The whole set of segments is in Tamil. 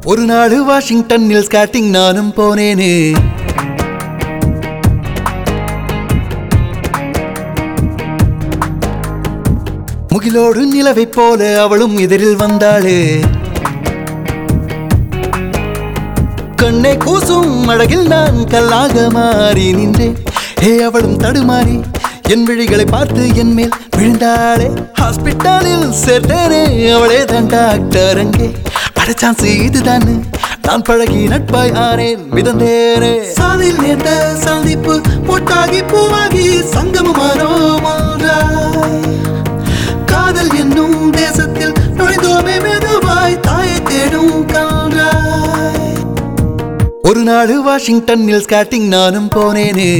ஒரு நாள் வாஷிங்டனில் ஸ்கேட்டிங் நானும் போனேனே. முகிலோடு நிலவை போல அவளும் எதிரில் வந்தாளே. கண்ணை கூசும் அழகில் நான் கல்லாக மாறி நின்றேன். அவளும் தடுமாறி என் விழிகளை பார்த்து என் மேல் விழுந்தாளே. ஹாஸ்பிட்டலில் சேர்த்தேனே, அவளே தான் டாக்டர். அங்கே படச்சான்ஸ் இதுதான், நான் பழகி நட்பாய் ஆனேன், மிதந்தேனே. சாதில் நேர்ந்த சந்திப்பு பொட்டாகி பூவாகி சங்கமமானோம் ஒன்றாய். காதல் என்னும் தேசத்தில் நுழைந்தோமே மெதுவாய், தாயை தேடும் கன்றாய். ஒரு நாள் வாஷிங்டனில் ஸ்கேட்டிங் நானும் போனேனே.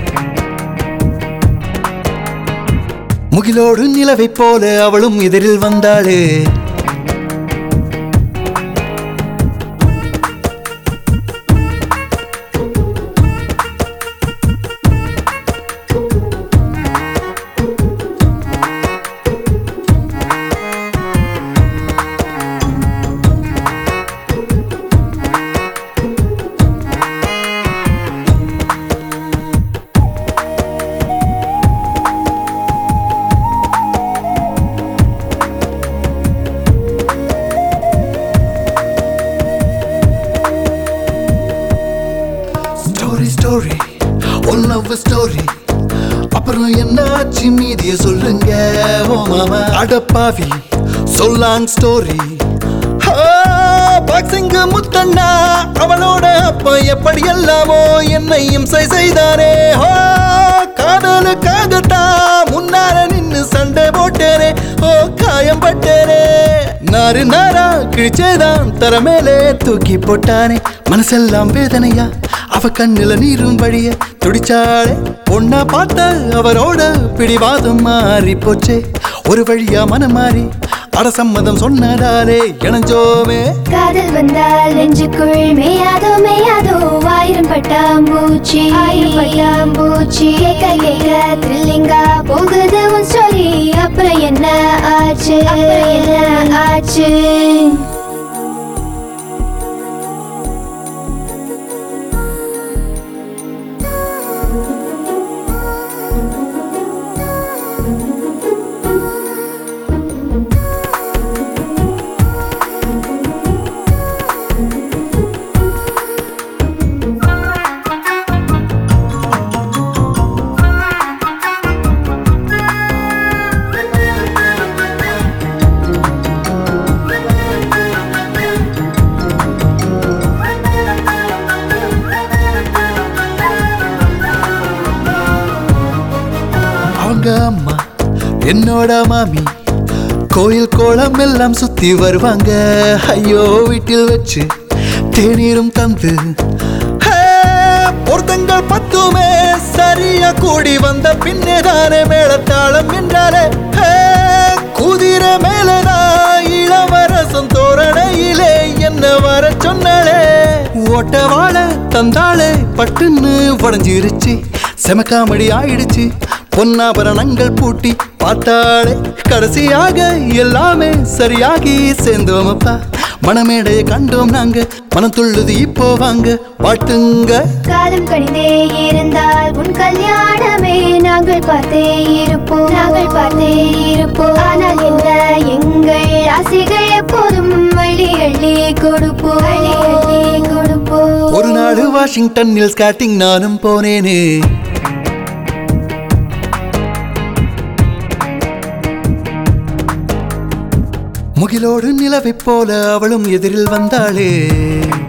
முகிலோடு நிலவை போல அவளும் எதிரில் வந்தாளே. ஸ்டோரி ஒன் லவ் ஸ்டோரி, அப்புறம் என்னாச்சு மீதிய சொல்லுங்க ஓ மாமா. அடப்பாவி சொல்லாங் ஸ்டோரி. பாக்ஸிங் முத்தண்ணா அவளோட அப்ப எப்படி எல்லாமோ என்னை இம்சை செய்தாரே. காதலுக்காகத்தான் முன்னார நின்னு சண்டை போட்டேனே. காயம் பட்டேனே. நாறு நாரா கிழிச்சேதான் தர மேலே தூக்கி போட்டானே. மனசெல்லாம் வேதனையா, அவ கண்ணுல நீரும் வழிய துடிச்சாளே. பொண்ணா பார்த்த அவரோட பிடிவாதம் மாறி போச்சே. ஒரு வழியா மனம் மாறி அடசம்மதம் சொன்னதாலே இணைஞ்சோமே. காதல் வந்தால் நெஞ்சுக்குள் மேயாதோ மேயாதோ ஆயிரம் பட்டாம்பூச்சி. கேட்க கேட்க த்ரில்லிங்கா போகுது உன் ஸ்டோரி. அப்புறம் என்ன ஆச்சு, என்ன ஆச்சு? அவங்க அம்மா என்னோட மாமி கோயில் கோலம் எல்லாம் சுத்தி வருவாங்க. ஐயோ வீட்டில் வச்சு தேநீரும் தந்து பொருத்தங்கள் பத்துமே சரியா கூடி வந்த பின்னேதானே மேளத்தாளம் என்றாலே. குதிரை மேலதான் இளவரசம் தோரணையிலே என்ன வர சொன்னாலே. ஓட்ட வாழ தந்தாளே பட்டுன்னு உடஞ்சிருச்சு. செமக்காமடி ஆயிடுச்சு. பொன்னாபரணங்கள் பூட்டி பார்த்தாளே. கடைசியாக எல்லாமே சரியாகி சேர்ந்தோமப்பா. மனமேடைய கண்டோம் நாங்க, மனம் துள்ளுது இப்போ வாங்க பாட்டுங்க. காலம் கணிதே இருந்தால் உன் கல்யாணமே நாங்கள் பார்த்தே இருப்போம், நாங்கள் பார்த்தே இருப்போம். ஆனால் என்ன எங்கள் ஆசைகள் எப்போதும் அள்ளி அள்ளி கொடுப்போம், அள்ளி அள்ளி கொடுப்போம். ஒரு நாள் வாஷிங்டனில் ஸ்கேட்டிங் நானும் போனேனே. முகிலோடு நிலவை போல அவளும் எதிரில் வந்தாளே.